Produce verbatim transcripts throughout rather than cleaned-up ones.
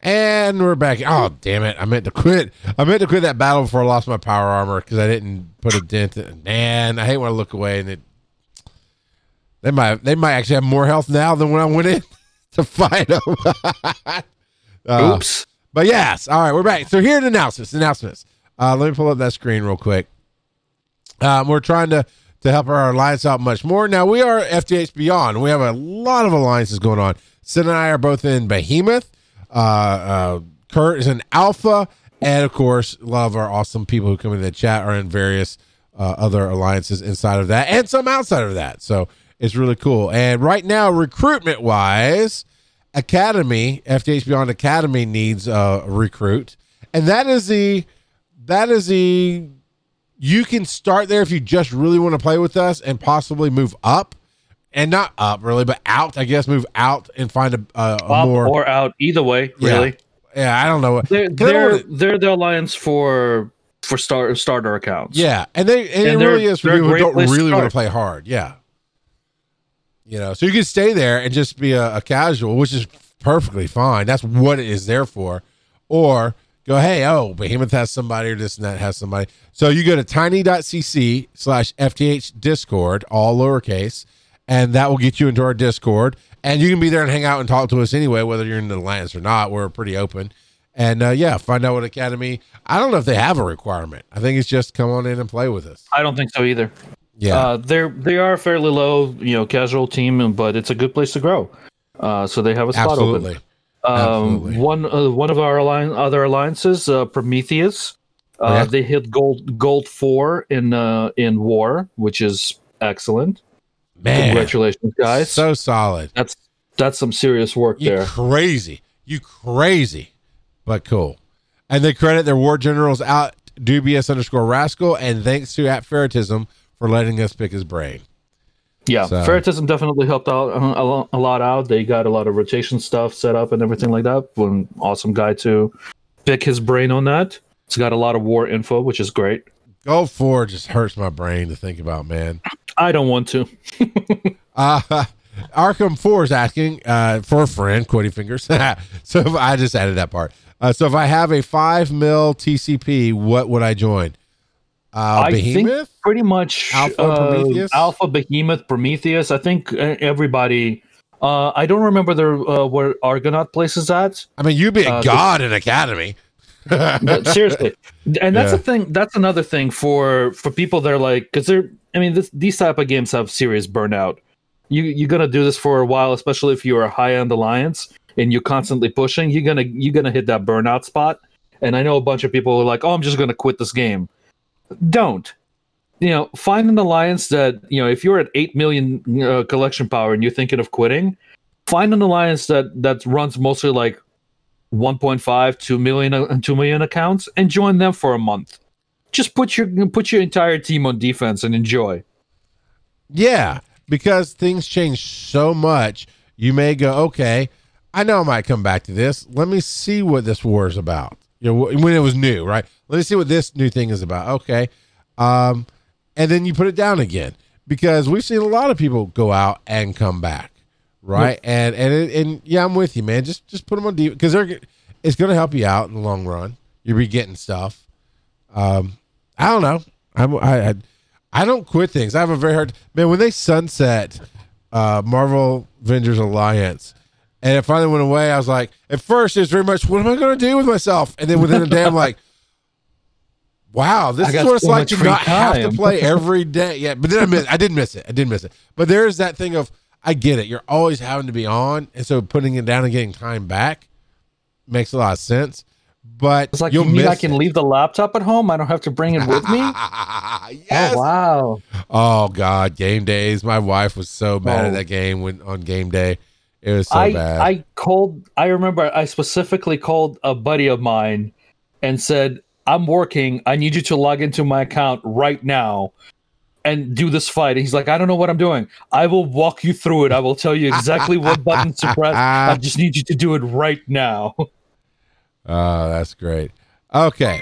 And we're back. Oh, damn it. I meant to quit. I meant to quit that battle before I lost my power armor because I didn't put a dent in it. Man, I hate when I look away and it. They might they might actually have more health now than when I went in to fight them. uh, Oops. But yes. All right, we're back. So here are the announcements. Announcements. Uh, let me pull up that screen real quick. Um, we're trying to, to help our alliance out much more. Now, we are F T H Beyond. We have a lot of alliances going on. Sid and I are both in Behemoth. Uh, uh, Kurt is in Alpha, and of course, a lot of our awesome people who come into the chat are in various uh, other alliances inside of that, and some outside of that. So it's really cool. And right now, recruitment wise, Academy F T H Beyond Academy needs a recruit, and that is the that is the you can start there if you just really want to play with us and possibly move up. And not up really, but out. I guess move out and find a, a, a Up more or out, either way. Really, yeah. yeah I don't know. They're they're, they're the alliance for for star, starter accounts. Yeah, and they and, And it really is for they're a people who great don't place to really want to start. play hard. Yeah, you know, so you can stay there and just be a, a casual, which is perfectly fine. That's what it is there for. Or go, hey, oh, Behemoth has somebody, or this and that has somebody. So you go to tiny.cc slash FTH Discord, all lowercase. And that will get you into our Discord. And you can be there and hang out and talk to us anyway, whether you're in the alliance or not. We're pretty open. And uh, yeah, find out what Academy. I don't know if they have a requirement. I think it's just come on in and play with us. I don't think so either. Yeah, uh, they're they are a fairly low, you know, casual team, but it's a good place to grow. Uh, so they have a spot absolutely. open. Um, Absolutely. one uh, one of our alliance, other alliances, uh, Prometheus. Uh, Oh, yeah? They hit gold gold four in uh, in war, which is excellent. Man, Congratulations, guys! so solid. That's that's some serious work You there. crazy, you crazy, but cool. And they credit their war generals out dubious underscore rascal, and thanks to at Ferretism for letting us pick his brain. Yeah, So- Ferretism definitely helped out uh, a lot, a lot out. They got a lot of rotation stuff set up and everything like that. One awesome guy to pick his brain on that. It's got a lot of war info, which is great. Go forward just hurts my brain to think about, man. I don't want to. Uh, Arkham four is asking uh, for a friend, Quitty Fingers. So if I just added that part. Uh, so if I have a five mil T C P, what would I join? Uh, I Behemoth? think pretty much Alpha, uh, Prometheus? Alpha, Behemoth, Prometheus. I think uh, everybody. Uh, I don't remember their uh, where Argonaut places at. I mean, you'd be a Uh, god in Academy. But seriously, and that's Yeah. the thing. That's another thing for for people. They're like, because they're. I mean, this, these type of games have serious burnout. You you're gonna do this for a while, especially if you're a high end alliance and you're constantly pushing. You're gonna you're gonna hit that burnout spot. And I know a bunch of people are like, "Oh, I'm just gonna quit this game." Don't. You know, find an alliance that, you know, if you're at eight million uh, collection power and you're thinking of quitting, find an alliance that that runs mostly like one point five, two million, and two million accounts, and join them for a month. Just put your put your entire team on defense and enjoy. Yeah, because things change so much. You may go, okay, I know I might come back to this. Let me see what this war is about. You know, wh- when it was new, right? Let me see what this new thing is about. Okay. Um, and then you put it down again, because we've seen a lot of people go out and come back. Right. Yep. And, and, it, and yeah, I'm with you, man. Just, just put them on defense, because they're, it's going to help you out in the long run. You'll be getting stuff. Um, I don't know. I'm, I, I, I don't quit things. I have a very hard man when they sunset uh, Marvel Avengers Alliance, and it finally went away. I was like, at first, it was very much, what am I going to do with myself? And then within a day, I'm like, wow, this I is got what it's so like much to free not have to time. play every day. Yeah, but then I miss, I did miss it. I did miss it. But there's that thing of, I get it. You're always having to be on, and so putting it down and getting time back makes a lot of sense. But It's like, you'll you mean miss I can it. leave the laptop at home? I don't have to bring it with me? Yes. Oh, wow. Oh God, game days. My wife was so mad Oh. at that game when on game day. It was so I bad. I called. I remember I specifically called a buddy of mine and said, "I'm working. I need you to log into my account right now and do this fight." And he's like, "I don't know what I'm doing. I will walk you through it. I will tell you exactly what buttons to press. I just need you to do it right now." Oh, that's great. Okay.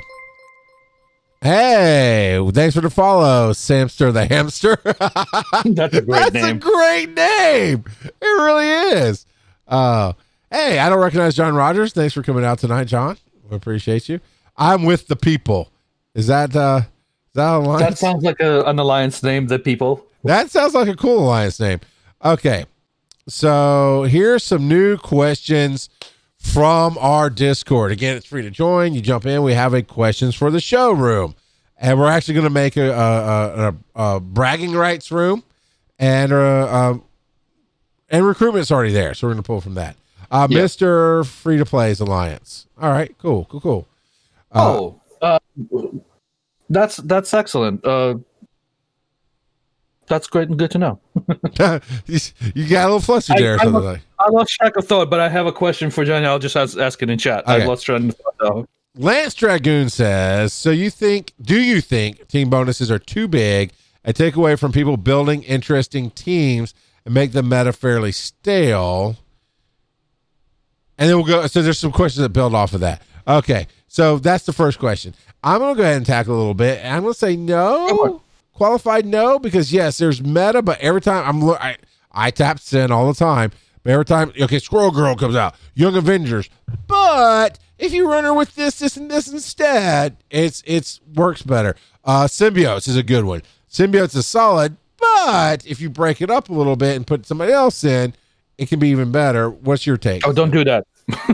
Hey, thanks for the follow, Samster the Hamster. That's a great That's name. a great name. It really is. Uh, Hey, I don't recognize John Rogers. Thanks for coming out tonight, John. We appreciate you. I'm with the people. Is that uh is that alliance? That sounds like a, an alliance name, the people. That sounds like a cool alliance name. Okay. So here's some new questions from our Discord. Again, it's free to join. You jump in. We have a questions for the showroom. And we're actually going to make a, a, a, a bragging rights room. And uh, um, and recruitment's already there. So we're going to pull from that. Uh, yep. Mister Free to Play's Alliance. All right, cool, cool, cool. Uh, oh, uh, that's that's excellent. Uh, that's great and good to know. You got a little flustered there. I, or something I, like. I lost track of thought, but I have a question for Johnny. I'll just ask, ask it in chat. Okay. I lost track of thought, though. Lance Dragoon says, so you think, do you think team bonuses are too big and take away from people building interesting teams and make the meta fairly stale? And then we'll go. So there's some questions that build off of that. Okay. So that's the first question. I'm going to go ahead and tackle a little bit. And I'm going to say no. Qualified no, because yes, there's meta, but every time I'm look, I, I tap Sin all the time. But every time, okay, Squirrel Girl comes out, Young Avengers. But if you run her with this, this, and this instead, it's it's works better. Uh, Symbiotes is a good one. Symbiotes is solid, but if you break it up a little bit and put somebody else in, it can be even better. What's your take? Oh, don't do that.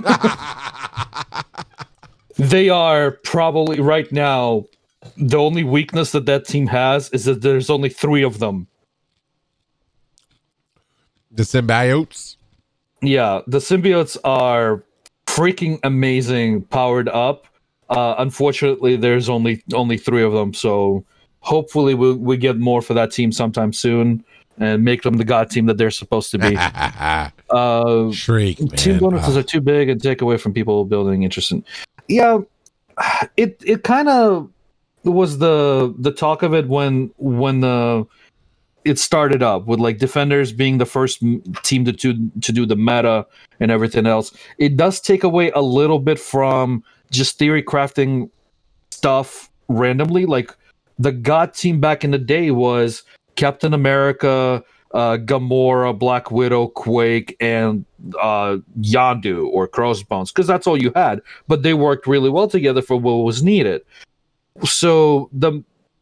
They are probably right now. The only weakness that that team has is that there's only three of them. The symbiotes? Yeah, the symbiotes are freaking amazing, powered up. Uh, unfortunately, there's only only three of them, so hopefully we we'll, we get more for that team sometime soon and make them the god team that they're supposed to be. uh, Shriek, man. Team bonuses oh. are too big and take away from people building interesting. Yeah, it it kind of was the the talk of it when when the it started up with like defenders being the first team to to, to do the meta and everything else. It does take away a little bit from just theory crafting stuff randomly. Like the god team back in the day was Captain America, uh, Gamora, Black Widow, Quake, and uh, Yondu or Crossbones, because that's all you had. But they worked really well together for what was needed. So the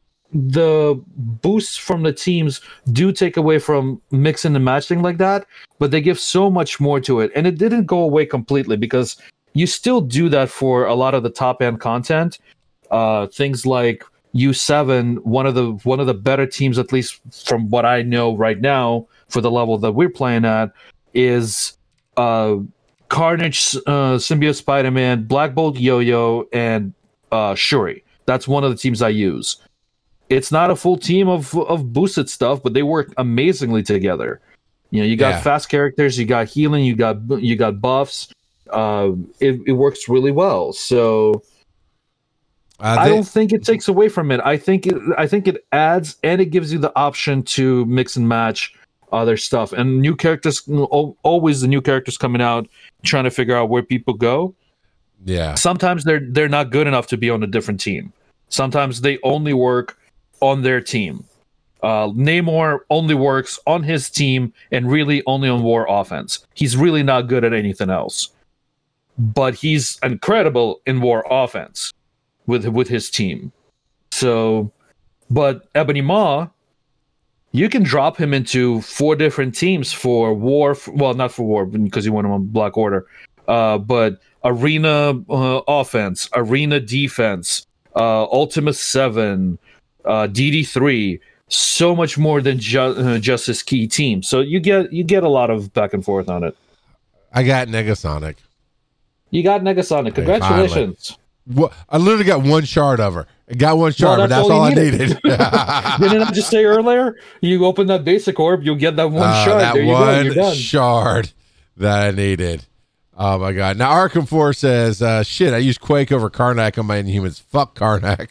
the boosts from the teams do take away from mixing and matching like that, but they give so much more to it. And it didn't go away completely because you still do that for a lot of the top end content. Uh, things like U seven, one of the one of the better teams, at least from what I know right now, for the level that we're playing at, is uh, Carnage, uh, Symbiote Spider-Man, Black Bolt Yo-Yo, and uh, Shuri. That's one of the teams I use. It's not a full team of of boosted stuff, but they work amazingly together. You know, you got yeah. fast characters, you got healing, you got you got buffs. Uh, it, it works really well. So uh, they, I don't think it takes away from it. I think it, I think it adds, and it gives you the option to mix and match other stuff. And new characters, always the new characters coming out, trying to figure out where people go. Yeah. Sometimes they're they're not good enough to be on a different team. Sometimes they only work on their team. Uh, Namor only works on his team and really only on war offense. He's really not good at anything else. But he's incredible in war offense with with his team. So, but Ebony Maw, you can drop him into four different teams for war. Well, not for war because you want him on Black Order. Uh, but Arena uh, offense, Arena defense, uh, Ultima seven, uh, D D three, so much more than ju- uh, just his key team. So you get you get a lot of back and forth on it. I got Negasonic. You got Negasonic. Congratulations. Well, I literally got one shard of her. I got one shard, well, that's but that's all, all I needed. Didn't I just say earlier? You open that basic orb, you'll get that one uh, shard. That there you one go. You're done. shard that I needed. Oh my god! Now Arkham Four says, uh, "Shit, I used Quake over Karnak on my Inhumans. Fuck Karnak."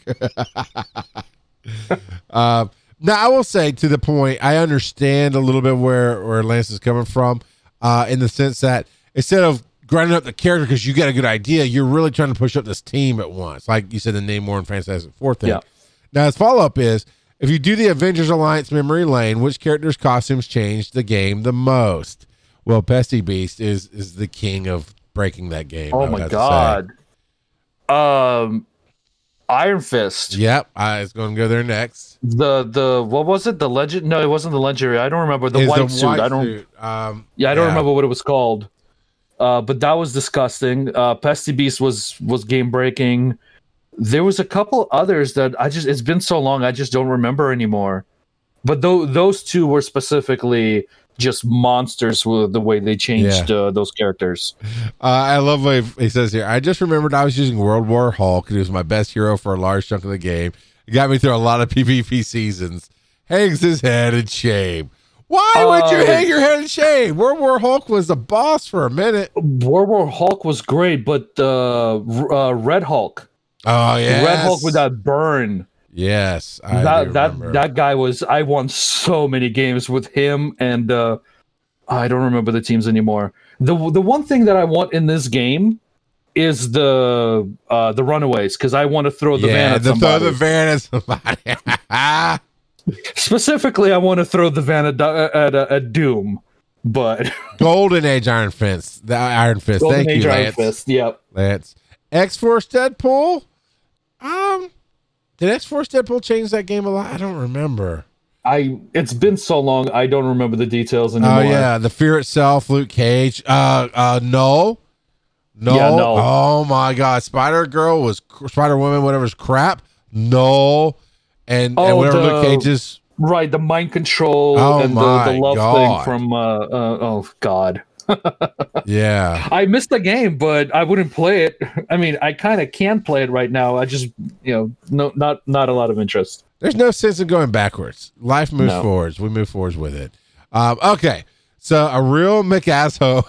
uh, now I will say, to the point, I understand a little bit where where Lance is coming from, uh, in the sense that instead of grinding up the character because you got a good idea, you're really trying to push up this team at once, like you said, the Namor and Fantastic Four thing. Yeah. Now his follow up is, if you do the Avengers Alliance memory lane, which characters' costumes change the game the most? Well, Pesty Beast is is the king of breaking that game. Oh my god. Um, Iron Fist. Yep, I was going to go there next. The the what was it? The legend? No, it wasn't the legendary. I don't remember the It's white the suit. white I don't. suit. Um, yeah, I don't yeah. remember what it was called. Uh, but that was disgusting. Uh, Pesty Beast was was game breaking. There was a couple others that I just. It's been so long, I just don't remember anymore. But th- those two were specifically just monsters with the way they changed Yeah. uh, those characters. Uh, I love what he says here. I just remembered I was using World War Hulk, and he was my best hero for a large chunk of the game. It got me through a lot of PvP seasons. Hangs his head in shame. Why Uh, would you hang your head in shame? World War Hulk was the boss for a minute. World War Hulk was great, but uh, uh, Red Hulk, Oh yeah, Red Hulk with that burn. Yes, I that do that remember. that guy was. I won so many games with him, and uh, I don't remember the teams anymore. the The one thing that I want in this game is the uh, the Runaways, because I want to throw the yeah, van at the, somebody. throw the van at somebody. Specifically, I want to throw the van at at, at, at Doom, but Golden Age Iron Fist. The Iron Fist. Golden Thank Age you, Iron Lance. Fist. Yep. Lance. X-Force Deadpool. Um, did X-Force Deadpool change that game a lot? I don't remember. I. It's been so long. I don't remember the details anymore. Oh yeah, the Fear itself, Luke Cage. Uh, uh, no, no, Yeah, no. Oh my God, Spider Girl was Spider Woman, whatever's crap. No, and, and Oh, whatever the- Luke Cage's. Right, the mind control Oh and the, my the love God. thing from. Uh, uh, oh God. Yeah, I missed the game, but I wouldn't play it. I mean, I kind of can play it right now. I just, you know, no, not not a lot of interest. there's no sense in going backwards. Life moves No. forwards. We move forwards with it. Um, okay, so a real McAsshole.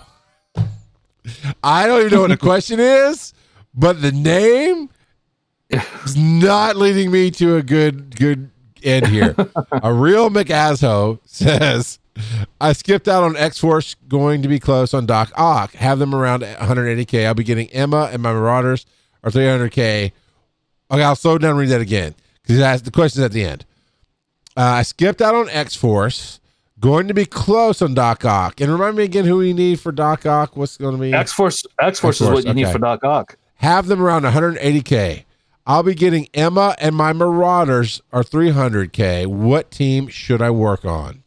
I don't even know what the question is, but the name is not leading me to a good good end here. A real McAsshole says, I skipped out on X-Force, going to be close on Doc Ock. Have them around one hundred eighty K. I'll be getting Emma, and my Marauders are three hundred K. Okay, I'll slow down and read that again, because the question's at the end. Uh, I skipped out on X-Force, going to be close on Doc Ock. And remind me again who we need for Doc Ock. What's going to be? X Force, X Force is X-Force, what you need okay. for Doc Ock. Have them around one hundred eighty K. I'll be getting Emma, and my Marauders are three hundred K. What team should I work on?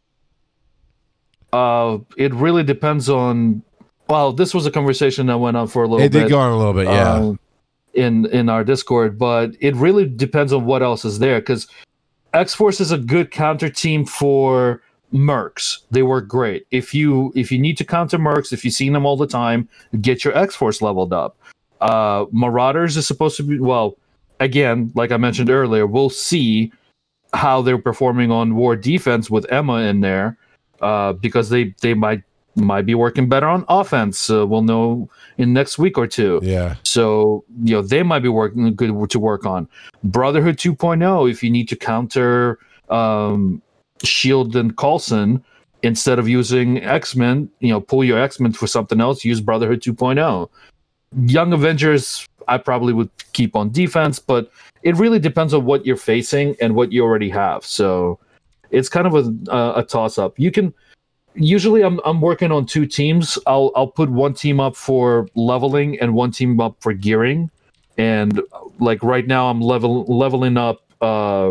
Uh, it really depends on. Well, this was a conversation that went on for a little It bit. did go on a little bit, yeah. uh, in in our Discord, but it really depends on what else is there, because X Force is a good counter team for mercs. They work great. If you if you need to counter mercs, if you've seen them all the time, get your X Force leveled up. Uh, Marauders is supposed to be, well, again, like I mentioned earlier, we'll see how they're performing on war defense with Emma in there, uh, because they they might might be working better on offense. Uh, we'll know in next week or two. Yeah. So, you know, they might be working good to work on. Brotherhood two point oh, if you need to counter um, Shield and Coulson, instead of using X-Men, you know, pull your X-Men for something else, use Brotherhood two point oh. Young Avengers, I probably would keep on defense, but it really depends on what you're facing and what you already have. So it's kind of a, a, a toss-up. You can... Usually, I'm I'm working on two teams. I'll I'll put one team up for leveling and one team up for gearing, and like right now, I'm level leveling up uh,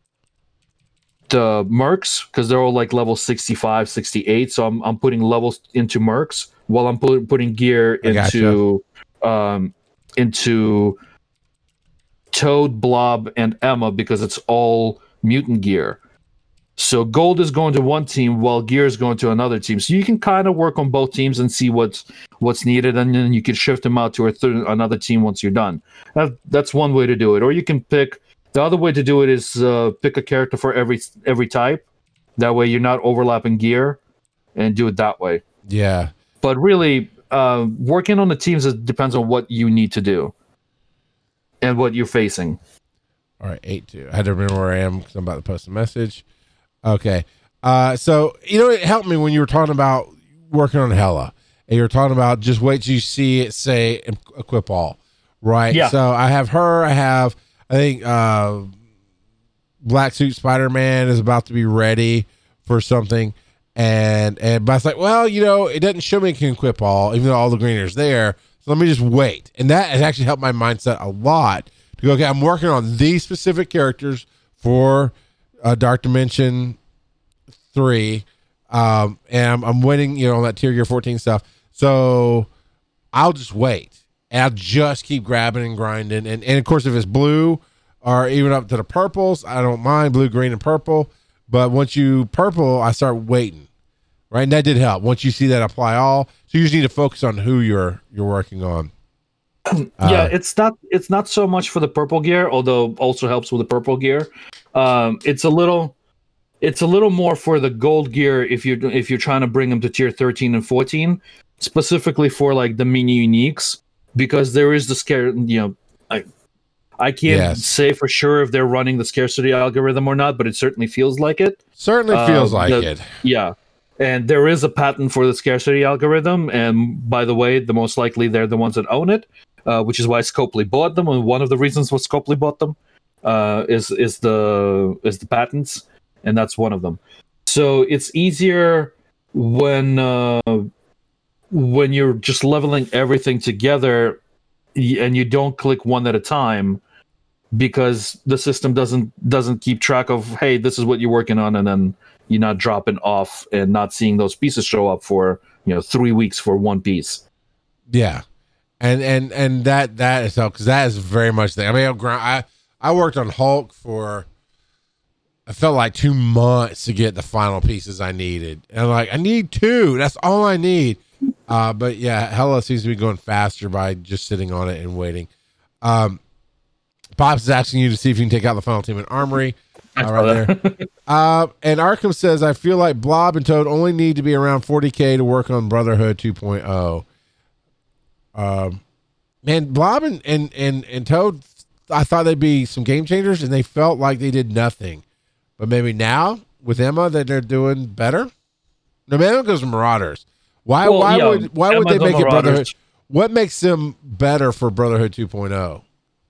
the mercs, because they're all like level sixty-five, sixty-eight. So I'm I'm putting levels into mercs while I'm put, putting gear I gotcha. into um into Toad, Blob, and Emma, because it's all mutant gear. So gold is going to one team while gear is going to another team. So you can kind of work on both teams and see what's what's needed, and then you can shift them out to a th- another team once you're done. That, that's one way to do it. Or you can pick the other way to do it is uh, pick a character for every every type. That way you're not overlapping gear, and do it that way. Yeah. But really, uh, working on the teams it depends on what you need to do and what you're facing. All right, eight two. I had to remember where I am because I'm about to post a message. Okay. Uh, so, you know, it helped me when you were talking about working on Hela, and you were talking about just wait till you see it say equip all, right? Yeah. So I have her. I have, I think, uh, Black Suit Spider-Man is about to be ready for something. And and but I was like, well, you know, it doesn't show me I can equip all, even though all the greener's there. So let me just wait. And that has actually helped my mindset a lot to go, okay, I'm working on these specific characters for uh, Dark Dimension three. Um, and I'm, I'm waiting, you know, on that tier gear fourteen stuff. So I'll just wait. And I'll just keep grabbing and grinding. And, and of course, if it's blue or even up to the purples, I don't mind blue, green, and purple. But once you purple, I start waiting. Right, and that did help. Once you see that apply all, so you just need to focus on who you're you're working on. yeah, Uh, it's not it's not so much for the purple gear, although also helps with the purple gear. Um, it's a little it's a little more for the gold gear if you're if you're trying to bring them to tier thirteen and fourteen, specifically for like the mini uniques, because there is the scare. You know, I I can't Yes. say for sure if they're running the scarcity algorithm or not, but it certainly feels like it. certainly feels Uh, like the- it. Yeah. And there is a patent for the scarcity algorithm. And by the way, the most likely they're the ones that own it, uh, which is why Scopely bought them. And one of the reasons why Scopely bought them uh, is is the is the patents, and that's one of them. So it's easier when uh, when you're just leveling everything together, y- and you don't click one at a time, because the system doesn't doesn't keep track of, hey, this is what you're working on, and then you're not dropping off and not seeing those pieces show up for, you know, three weeks for one piece. Yeah, and and and that that is help because that is very much the. I mean, I'll grind, I I worked on Hulk for. I felt like two months to get the final pieces I needed, and I'm like, I need two. That's all I need. Uh, but yeah, Hella seems to be going faster by just sitting on it and waiting. Um, Pops is asking you to see if you can take out the final team in Armory. Uh, right there. Uh, and Arkham says, I feel like Blob and Toad only need to be around forty K to work on Brotherhood two point oh. Um, man, Blob and, and, and, and Toad, I thought they'd be some game changers, and they felt like they did nothing. But maybe now, with Emma, that they're doing better? No, maybe it goes to Marauders. Why, Well, why yeah, would why would they Emma's on make it Marauders. Brotherhood? What makes them better for Brotherhood two point oh?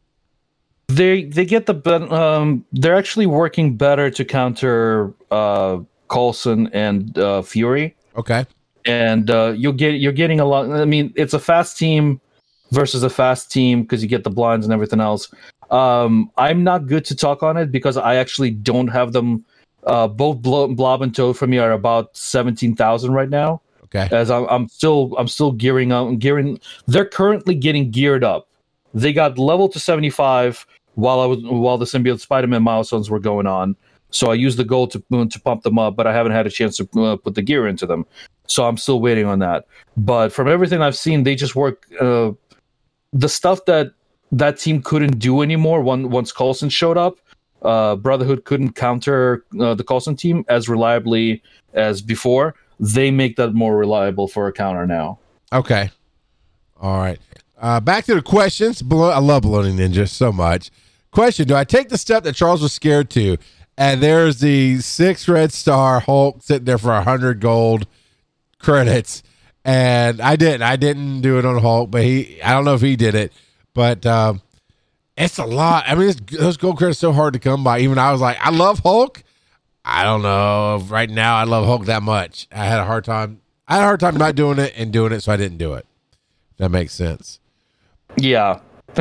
They they get the ben- um they're actually working better to counter uh Coulson and uh, Fury, Okay. and uh, you'll get you're getting a lot. I mean, it's a fast team versus a fast team because you get the blinds and everything else. Um, I'm not good to talk on it because I actually don't have them. Uh, both Blo- Blob and Toad for me are about seventeen thousand right now. Okay. As I'm, I'm still I'm still gearing up, gearing. They're currently getting geared up. They got level to seventy-five while I was while the Symbiote Spider-Man milestones were going on. So I used the gold to to pump them up, but I haven't had a chance to uh, put the gear into them. So I'm still waiting on that. But from everything I've seen, they just work uh, the stuff that that team couldn't do anymore. One, once Coulson showed up, uh, Brotherhood couldn't counter uh, the Coulson team as reliably as before. They make that more reliable for a counter now. Okay. All right. Uh, back to the questions. Blo- I love Baloney Ninja so much. Question: do I take the step that Charles was scared to? And there's the six red star Hulk sitting there for a hundred gold credits, and I didn't. I didn't do it on Hulk, but he. I don't know if he did it, but um, it's a lot. I mean, it's, those gold credits are so hard to come by. Even I was like, I love Hulk. I don't know. Right now, I love Hulk that much. I had a hard time. I had a hard time not doing it and doing it, so I didn't do it. That makes sense. Yeah.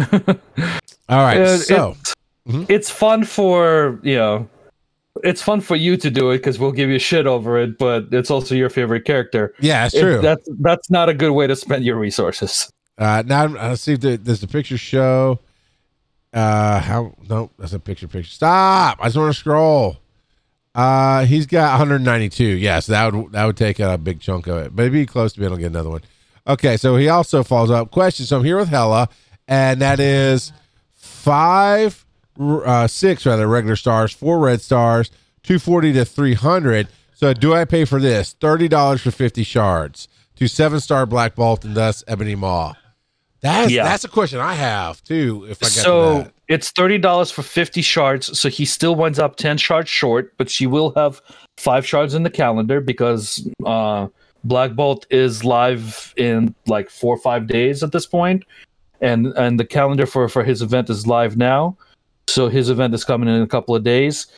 All right. Uh, so, it- it's fun for, you know, it's fun for you to do it because we'll give you shit over it, but it's also your favorite character. yeah, that's It- true. that's that's not a good way to spend your resources. Uh, now uh, let's see if the, does the picture show. Uh, how? No, that's a picture. Picture. Stop! I just want to scroll. Uh, he's got one hundred ninety-two. Yes, that would that would take a big chunk of it, but it'd be close to being able to get another one. Okay, so he also follows up question. So I'm here with Hella, and that is five, uh, six rather regular stars, four red stars, two forty to three hundred. So do I pay for this thirty dollars for fifty shards to seven star Black Bolt and thus Ebony Maw? That's Yeah. that's a question I have too. If I get to So that. it's thirty dollars for fifty shards. So he still winds up ten shards short, but she will have five shards in the calendar because uh, Black Bolt is live in like four or five days at this point, and and the calendar for for his event is live now. So his event is coming in a couple of days.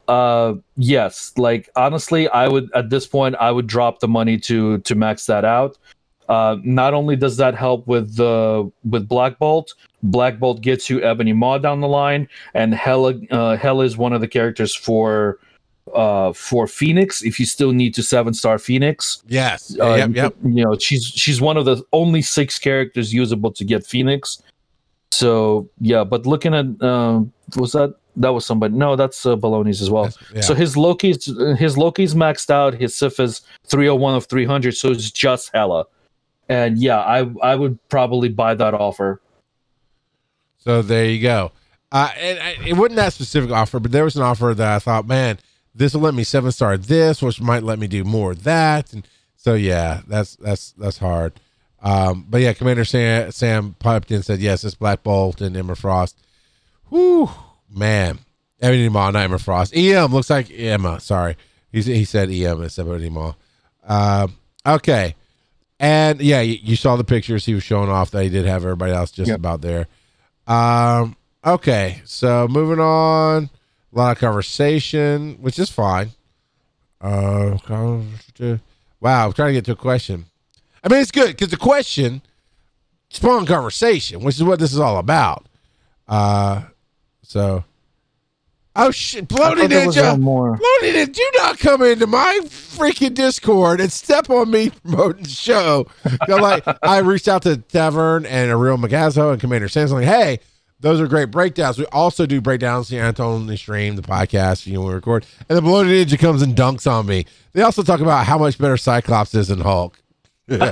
Uh, yes. Like honestly, I would at this point I would drop the money to to max that out. Uh, not only does that help with the with Black Bolt, Black Bolt gets you Ebony Maw down the line, and Hela uh, Hela is one of the characters for uh for Phoenix. If you still need to seven star Phoenix, Yes. uh, yep. you, Yep. you know she's she's one of the only six characters usable to get Phoenix. So yeah, but looking at um, was that that was somebody? No, that's uh, Baloney's as well. That's- yeah. So his Loki's his Loki's maxed out. His Sif is three oh one of three hundred. So it's just Hela. And yeah, I I would probably buy that offer. So there you go. Uh, and, and it wasn't that specific offer, but there was an offer that I thought, man, this will let me seven star this, which might let me do more of that. And so yeah, that's that's that's hard. Um, but yeah, Commander Sam, Sam piped in and said, yes, it's Black Bolt and Emma Frost. Whew, man. Ebony Maw, not Emma Frost. E M looks like Emma. Sorry. He, he said E M instead of Ebony Maw. Um, okay. And yeah, you, you saw the pictures he was showing off that he did have everybody else just Yep. about there. Um, okay. So moving on. A lot of conversation, which is fine. Uh, wow, I'm trying to get to a question. I mean, it's good because the question spawned conversation, which is what this is all about. Uh, so, oh shit, Bloaty Ninja, more. Bloaty Ninja, do not come into my freaking Discord and step on me promoting the show. So, like, I reached out to Tavern and Ariel Magazzo and Commander Samson, like, hey, those are great breakdowns. We also do breakdowns here on the stream, the podcast, you know, we record. And the Bloaty Ninja comes and dunks on me. They also talk about how much better Cyclops is than Hulk. what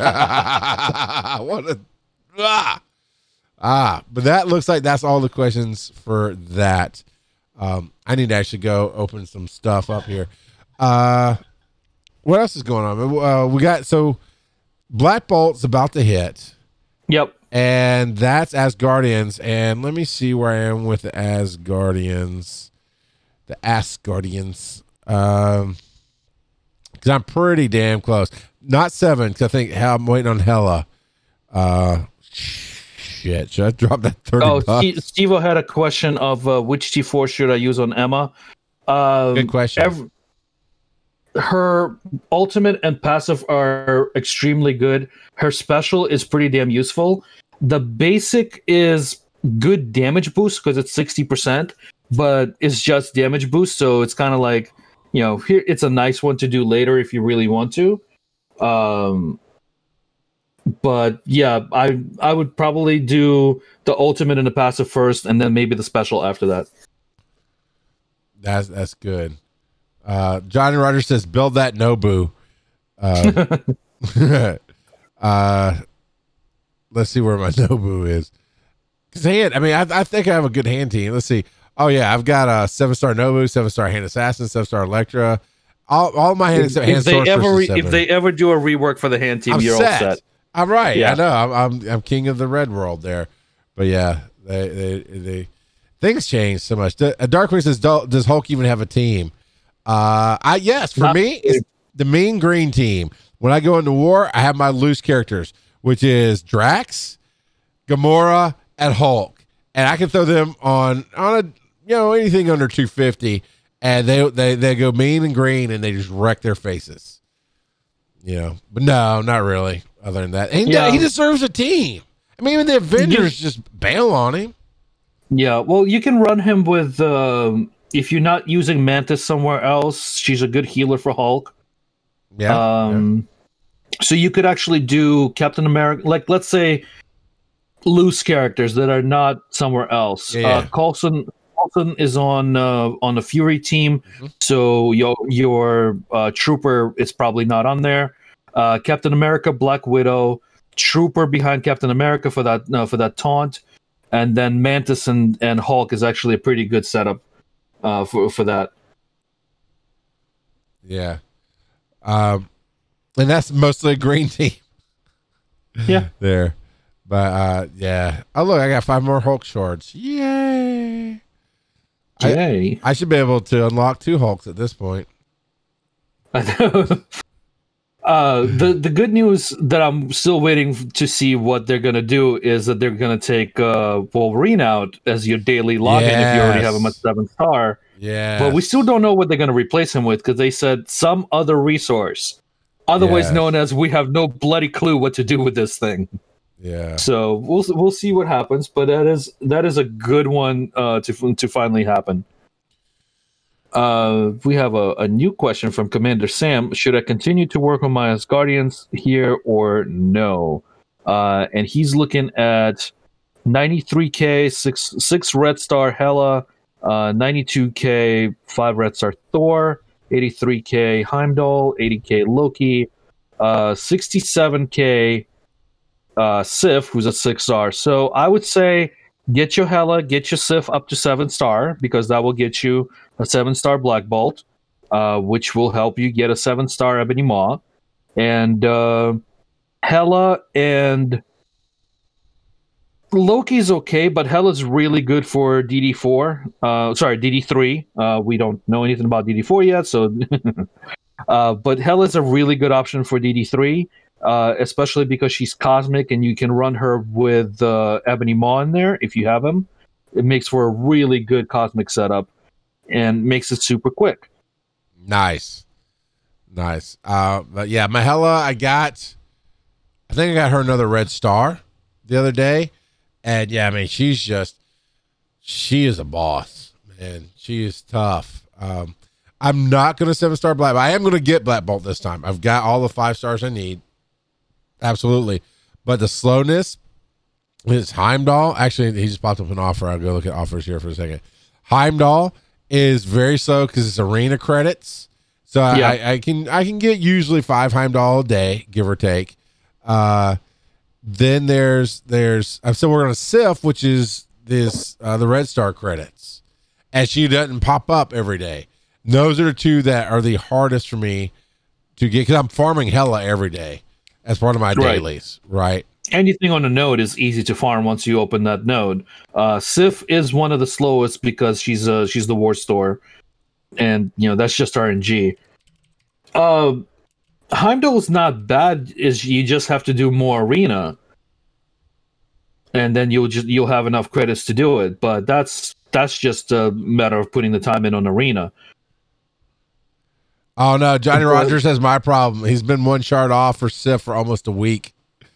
a ah. ah but that looks like that's all the questions for that. um I need to actually go open some stuff up here. Uh what else is going on? Uh we got so Black Bolt's about to hit. Yep. And that's Asgardians. And let me see where I am with the Asgardians. The Asgardians. Um because I'm pretty damn close. Not seven, because I think I'm waiting on Hela. Uh, shit, should I drop that thirty Oh, bucks? Steve had a question of uh, which T four should I use on Emma. Um, Good question. Every, her ultimate and passive are extremely good. Her special is pretty damn useful. The basic is good damage boost because it's sixty percent, but it's just damage boost. So it's kind of like, you know, here it's a nice one to do later if you really want to. Um, but yeah, I I would probably do the ultimate and the passive first, and then maybe the special after that. That's that's good. Uh, Johnny Rogers says, "Build that Nobu." Uh, uh, let's see where my Nobu is. Cause hand, I mean, I, I think I have a good hand team. Let's see. Oh yeah, I've got a seven star Nobu, seven star Hand Assassin, seven star Electra. All, all my hand, If, hand if they sorcerers ever are re- seven. if they ever do a rework for the hand team, I'm you're set. all set. I'm right. Yeah. I know. I'm, I'm I'm king of the red world there. But yeah, they they, they things change so much. The, uh, Darkwing says, "Do- "Does Hulk even have a team?" Uh, I yes. For Not me, it's the mean green team. When I go into war, I have my loose characters, which is Drax, Gamora, and Hulk, and I can throw them on on a you know anything under two fifty, and they they they go mean and green, and they just wreck their faces. You know, but no, not really. Other than that, and Yeah. he deserves a team. I mean, even the Avengers just bail on him. Yeah, well, you can run him with um, if you're not using Mantis somewhere else. She's a good healer for Hulk. Yeah. Um, so you could actually do Captain America, like let's say loose characters that are not somewhere else. Yeah, yeah. Uh, Coulson, Coulson is on uh, on the Fury team, Mhm. so your your uh, Trooper is probably not on there. Uh, Captain America, Black Widow, Trooper behind Captain America for that uh, for that taunt, and then Mantis and, and Hulk is actually a pretty good setup uh, for for that. Yeah. Um, and that's mostly a green team. Yeah. There. But uh yeah. Oh look, I got five more Hulk shards. Yay. I, Yay! I should be able to unlock two Hulks at this point. Uh, the the good news that I'm still waiting to see what they're gonna do is that they're gonna take uh, Wolverine out as your daily login if you already have him at Yes. seven star. Yeah. But we still don't know what they're going to replace him with, because they said some other resource, otherwise Yes. known as we have no bloody clue what to do with this thing. Yeah. So we'll we'll see what happens, but that is that is a good one uh, to to finally happen. Uh, we have a, a new question from Commander Sam. Should I continue to work on my Asgardians here or no? Uh, and he's looking at ninety-three K, six six Red Star Hela, uh, ninety-two K, five Red Star Thor, eighty-three K Heimdall, eighty K Loki, uh, sixty-seven K uh, Sif, who's a six star. So I would say get your Hela, get your Sif up to seven star, because that will get you a seven star Black Bolt, uh, which will help you get a seven star Ebony Maw. And uh, Hela and Loki's okay, but Hela's really good for D D four. Uh, sorry, D D three. Uh, we don't know anything about D D four yet, so. uh, but Hela's a really good option for D D three, uh, especially because she's cosmic and you can run her with uh, Ebony Maw in there if you have him. It makes for a really good cosmic setup and makes it super quick. Nice. Nice. Uh, but yeah, my Hela, I got, I think I got her another Red Star the other day. And yeah, I mean, she's just, she is a boss, man. She is tough. Um, I'm not going to seven star Black, but I am going to get Black Bolt this time. I've got all the five stars I need. Absolutely. But the slowness is Heimdall. Actually, he just popped up an offer. I'll go look at offers here for a second. Heimdall is very slow because it's arena credits. So Yeah. I, I can, I can get usually five Heimdall a day, give or take. Uh, Then there's there's I'm still working on Sif, which is this uh, the Red Star credits, and she doesn't pop up every day. And those are the two that are the hardest for me to get, because I'm farming Hela every day as part of my Right. dailies. Right? Anything on a node is easy to farm once you open that node. Uh, Sif is one of the slowest because she's uh, she's the war store, and you know that's just R N G. Uh, Heimdall is not bad. Is you just have to do more arena, and then you'll just you'll have enough credits to do it. But that's that's just a matter of putting the time in on arena. Oh no, Johnny Rogers has my problem. He's been one shard off for Sif for almost a week.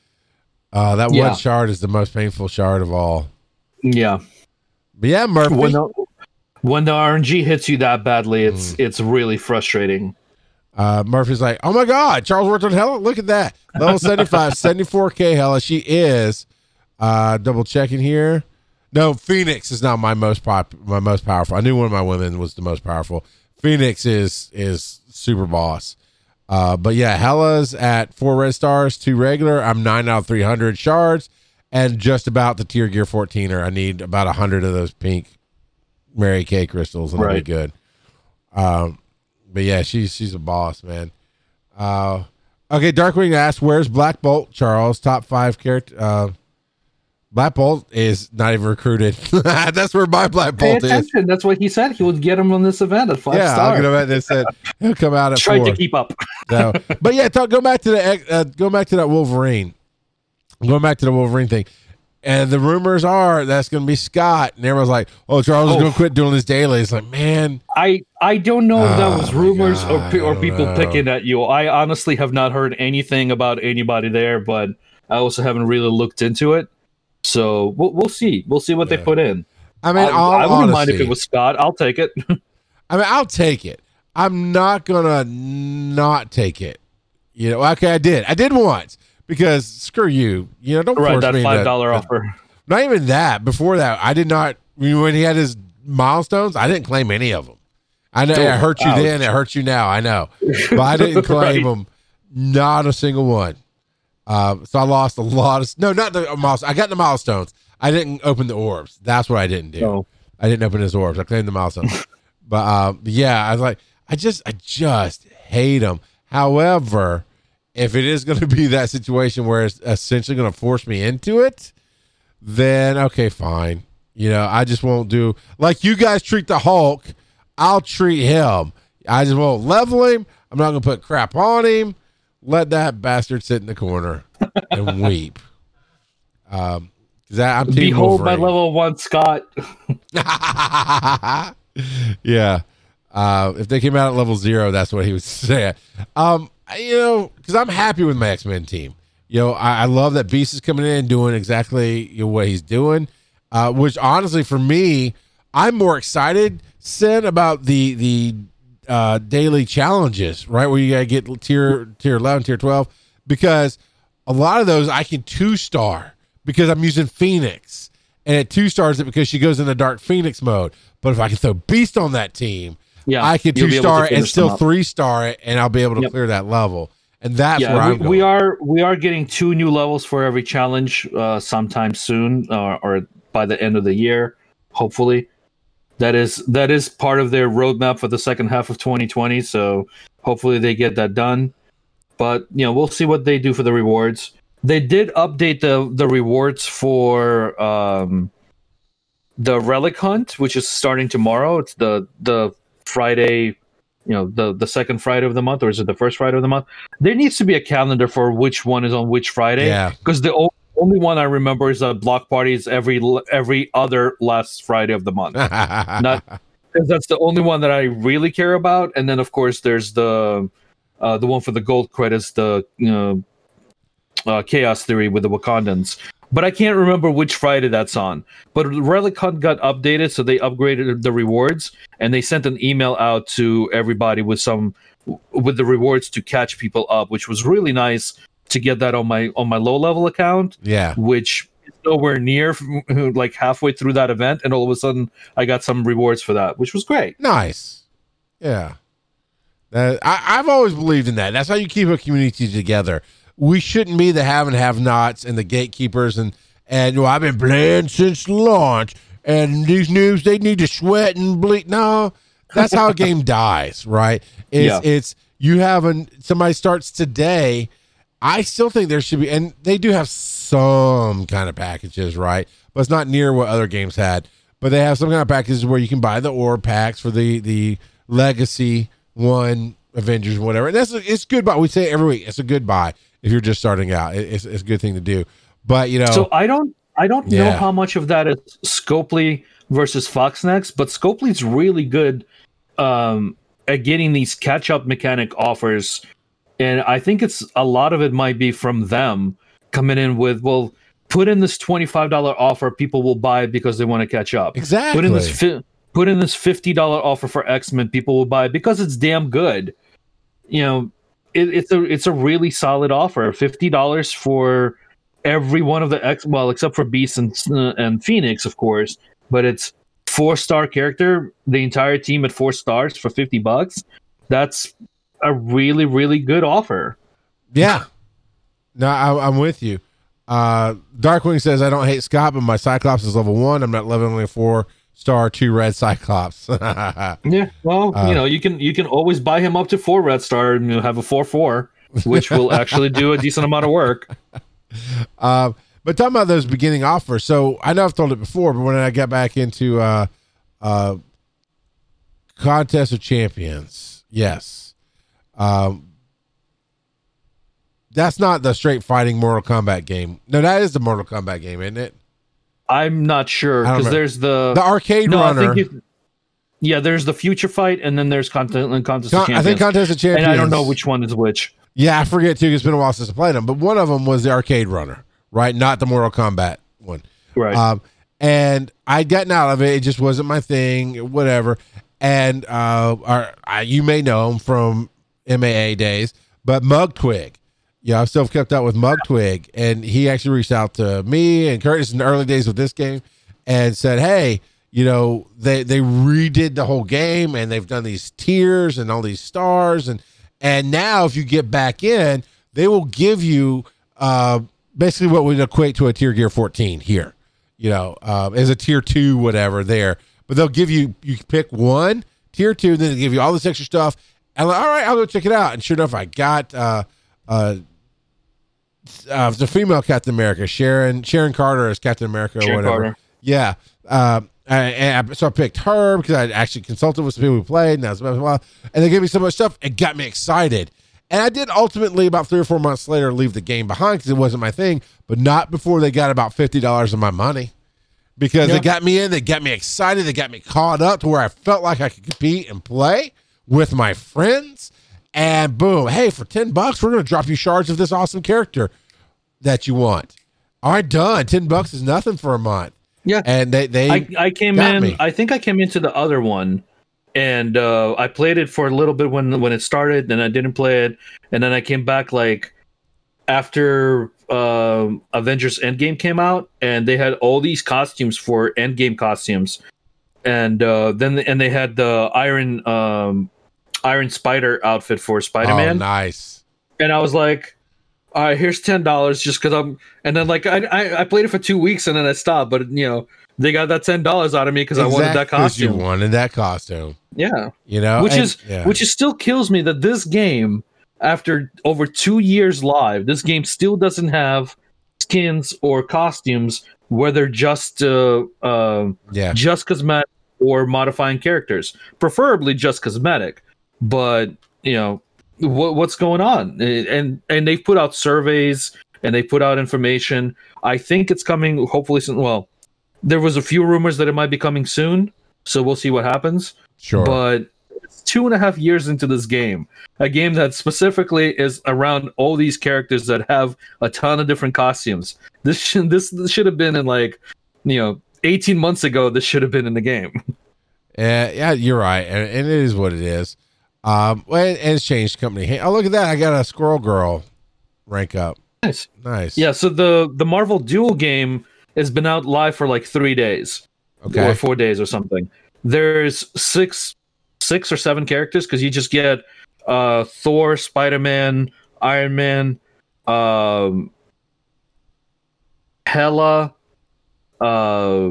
Uh, that Yeah. one shard is the most painful shard of all. Yeah, But yeah, Murphy. when the, when the R N G hits you that badly, it's Mm. it's really frustrating. Uh, Murphy's like, oh my God, Charles worked on Hela. Look at that. Level seventy-five, seventy-four K Hela. She is, uh, double checking here. No, Phoenix is not my most pop, my most powerful. I knew one of my women was the most powerful. Phoenix is, is super boss. Uh, but yeah, Hela's at four red stars, two regular. I'm nine out of three hundred shards and just about the tier gear fourteener. I need about a hundred of those pink Mary Kay crystals and it'll be Right. good. Um, But yeah, she's she's a boss, man. Uh, okay, Darkwing asked, "Where's Black Bolt?" Charles, top five character. Uh, Black Bolt is not even recruited. That's where my Black Pay Bolt is. attention. That's what he said. He would get him on this event at five Yeah, star. I'll get him at this. At, he'll come out at Tried four. to keep up. So, but yeah, talk, go back to the uh, go back to that Wolverine. Going back to the Wolverine thing, and the rumors are that's going to be Scott, and everyone's like, "Oh, Charles is Oh. going to quit doing his daily." It's like, man, I I don't know if that Oh was my rumors or God, pe- I or don't people know. picking at you. I honestly have not heard anything about anybody there, but I also haven't really looked into it. So we'll we'll see. We'll see what Yeah. they put in. I mean, I, all I wouldn't mind honesty, if it was Scott. I'll take it. I mean, I'll take it. I'm not gonna not take it. You know, okay, I did. I did once because screw you. You know, don't right, force that me. five dollar to, offer. Not even that. Before that, I did not. When he had his milestones, I didn't claim any of them. I know Oh, it hurt you ouch. then. It hurts you now. I know, but I didn't claim Right. them. Not a single one. Uh, so I lost a lot of. No, not the milestones. I got the milestones. I didn't open the orbs. That's what I didn't do. No. I didn't open his orbs. I claimed the milestones. but uh, yeah, I was like, I just, I just hate them. However, if it is going to be that situation where it's essentially going to force me into it, then okay, fine. You know, I just won't do like you guys treat the Hulk. I'll treat him. I just won't level him. I'm not going to put crap on him. Let that bastard sit in the corner and weep. Um, because I'm team Behold Wolverine. my level one Scott. Yeah. Uh, if they came out at level zero, that's what he would say. Um, you know, because I'm happy with my X-Men team. You know, I, I love that Beast is coming in and doing exactly you know, what he's doing. Uh, which honestly, for me, I'm more excited, Sin, about the the uh, daily challenges, right? Where you gotta get tier tier eleven, tier twelve, because a lot of those I can two star because I'm using Phoenix, and at two stars it because she goes into Dark Phoenix mode. But if I can throw Beast on that team, yeah, I can two star it and still three star it, and I'll be able to yep. clear that level. And that's yeah, where I'm we, going. we are we are getting two new levels for every challenge uh, sometime soon, uh, or by the end of the year, hopefully. That is that is part of their roadmap for the second half of twenty twenty. So hopefully they get that done. But you know, we'll see what they do for the rewards. They did update the the rewards for um, the Relic Hunt, which is starting tomorrow. It's the the Friday, you know, the the second Friday of the month, or is it the first Friday of the month? There needs to be a calendar for which one is on which Friday. Yeah, because the old only one I remember is that block parties every every other last Friday of the month. Not because that's the only one that I really care about. And then of course there's the uh, the one for the gold credits, the you know uh, Chaos Theory with the Wakandans. But I can't remember which Friday that's on. But Relic Hunt got updated, so they upgraded the rewards, and they sent an email out to everybody with some with the rewards to catch people up, which was really nice. To get that on my on my low level account, yeah, which is nowhere near like halfway through that event, and all of a sudden I got some rewards for that, which was great. Nice, yeah. Uh, I, I've always believed in that. That's how you keep a community together. We shouldn't be the have and have-nots and the gatekeepers and and well, I've been playing since launch, and these noobs they need to sweat and bleed. No, that's how a game dies, right? It's yeah. it's you have an somebody starts today. I still think there should be, and they do have some kind of packages, right? But it's not near what other games had. But they have some kind of packages where you can buy the orb packs for the the Legacy One, Avengers, whatever. And that's a, it's good buy. We say it every week. It's a good buy if you're just starting out. It, it's it's a good thing to do. But you know, so I don't I don't yeah. know how much of that is Scopely versus Foxnext, but Scopely's really good um, at getting these catch up mechanic offers. And I think it's a lot of it might be from them coming in with, well, put in this twenty-five dollars offer, people will buy it because they want to catch up. Exactly. Put in this fi- put in this fifty dollars offer for X-Men, people will buy it because it's damn good. You know, it, it's a it's a really solid offer. fifty dollars for every one of the X, well, except for Beast and uh, and Phoenix, of course. But it's four star character, the entire team at four stars for fifty bucks. That's a really, really good offer. Yeah. No, I, I'm with you. Uh, Darkwing says, I don't hate Scott, but my Cyclops is level one. I'm not leveling a four star, two red Cyclops. Yeah. Well, uh, you know, you can you can always buy him up to four red star and you'll have a four four, which will actually do a decent amount of work. Um, but talking about those beginning offers, so I know I've told it before, but when I got back into uh, uh, Contest of Champions, yes. Um, that's not the straight fighting Mortal Kombat game. No, that is the Mortal Kombat game, isn't it? I'm not sure because there's the the arcade no, runner. I think it, yeah, there's the Future Fight, and then there's Contest, Contest Con- of Champions. I think Contest of Champions, and I don't know which one is which. Yeah, I forget too. It's been a while since I played them, but one of them was the arcade runner, right? Not the Mortal Kombat one, right? Um, and I'd gotten out of it; it just wasn't my thing, whatever. And uh, our, I, you may know him from M A A days, but Mug Twig. Yeah, I've still kept up with Mug Twig, and he actually reached out to me and Curtis in the early days of this game and said, hey, you know, they, they redid the whole game and they've done these tiers and all these stars. And, and now if you get back in, they will give you uh, basically what would equate to a tier gear fourteen here, you know, uh, as a tier two, whatever there, but they'll give you, you pick one tier two, then they give you all this extra stuff. And I'm like, all right, I'll go check it out. And sure enough, I got uh, uh, uh, the female Captain America, Sharon Sharon Carter as Captain America or Sharon whatever. Carter. Yeah. Um, and I, so I picked her because I actually consulted with some people who played, and, that was blah, blah, blah, and they gave me so much stuff. It got me excited. And I did ultimately, about three or four months later, leave the game behind because it wasn't my thing, but not before they got about fifty dollars of my money. because Yeah. they got me in, they got me excited, they got me caught up to where I felt like I could compete and play with my friends. And boom, hey, for ten bucks, we're going to drop you shards of this awesome character that you want. All right, done. ten bucks is nothing for a month. Yeah. And they, they I, I came got in, me. I think I came into the other one, and uh, I played it for a little bit when when it started, then I didn't play it, and then I came back like after um Avengers Endgame came out, and they had all these costumes for Endgame costumes, and uh, then and they had the Iron um, Iron Spider outfit for Spider-Man, Oh, nice. and I was like, all right, here's ten dollars just because I'm, and then like I, I I played it for two weeks and then I stopped, but you know they got that ten dollars out of me because I wanted that Exactly 'cause costume. You wanted that costume. Yeah, You know, which and- is yeah. which is still kills me that this game, after over two years live, this game still doesn't have skins or costumes where they're just uh, uh, yeah. just cosmetic or modifying characters, preferably just cosmetic. But you know what, what's going on, and and they've put out surveys and they put out information. I think it's coming. Hopefully, soon. Well, there was a few rumors that it might be coming soon, so we'll see what happens. Sure. But it's two and a half years into this game, a game that specifically is around all these characters that have a ton of different costumes. This should, this, this should have been in like, you know, eighteen months ago. This should have been in the game. Yeah, yeah, you're right, and, and it is what it is. Um, well, and it's changed company. Hey, oh, look at that! I got a Squirrel Girl rank up. Nice. Nice. Yeah. So the the Marvel Duel game has been out live for like three days, Okay. or four days or something. There's six six or seven characters because you just get uh, Thor, Spider-Man, Iron Man, um, Hela, uh,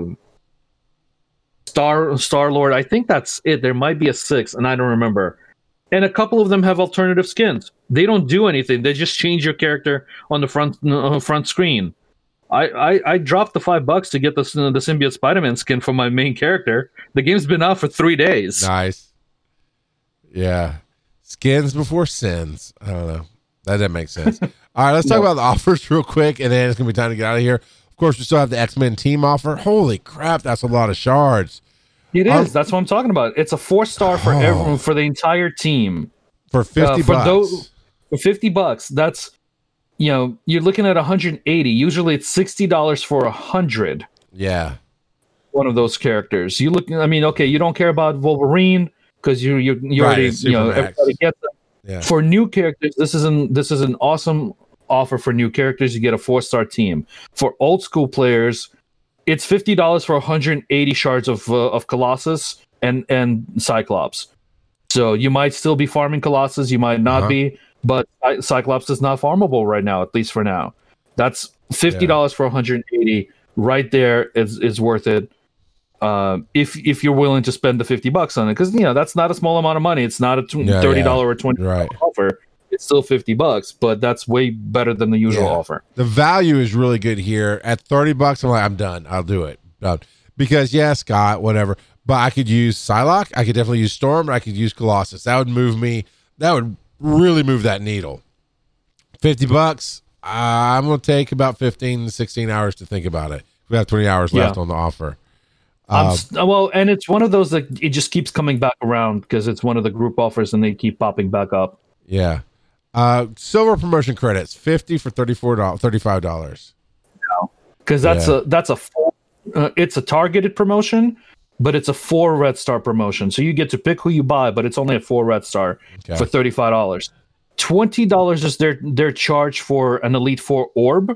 Star Star Lord. I think that's it. There might be a sixth, and I don't remember. And a couple of them have alternative skins. They don't do anything. They just change your character on the front uh, front screen. I, I, I dropped the five bucks to get the the symbiote Spider-Man skin for my main character. The game's been out for three days. Nice. Yeah. Skins before sins. I don't know. That doesn't make sense. All right, let's talk No. about the offers real quick, and then it's gonna be time to get out of here. Of course, we still have the X-Men team offer. Holy crap, that's a lot of shards It is. Um, That's what I'm talking about. It's a four star for Oh. everyone for the entire team. for fifty Uh, for bucks. those- For fifty bucks, that's, you know, you're looking at one hundred eighty. Usually it's sixty dollars for a hundred. Yeah. One of those characters. You look. I mean, okay, you don't care about Wolverine because you you you Right, already it's you know Supermax. everybody gets them. Yeah. For new characters, this is an this is an awesome offer for new characters. You get a four star team. For old school players, it's fifty dollars for one hundred eighty shards of uh, of Colossus and and Cyclops. So you might still be farming Colossus, you might not Uh-huh. be, but Cy- Cyclops is not farmable right now, at least for now. That's fifty dollars for one hundred eighty. Right there is is worth it. Um, if if you're willing to spend the fifty bucks on it, because you know that's not a small amount of money. It's not a tw- Yeah, thirty dollar yeah. or twenty dollar Right. offer. It's still fifty bucks, but that's way better than the usual Yeah. offer. The value is really good here. At thirty bucks, I'm like, I'm done. I'll do it. Done. Because yeah, Scott, whatever. But I could use Psylocke. I could definitely use Storm. And I could use Colossus. That would move me. That would really move that needle. fifty bucks. I'm going to take about fifteen to sixteen hours to think about it. We have twenty hours left Yeah. on the offer. I'm Um, s- well, and it's one of those that it just keeps coming back around because it's one of the group offers and they keep popping back up. Yeah. Uh, silver promotion credits, fifty for thirty-four dollars, thirty-five dollars. Because that's Yeah. a that's a full, uh, it's a targeted promotion, but it's a four red star promotion. So you get to pick who you buy, but it's only a four red star Okay. for thirty five dollars. Twenty dollars is their their charge for an Elite Four orb,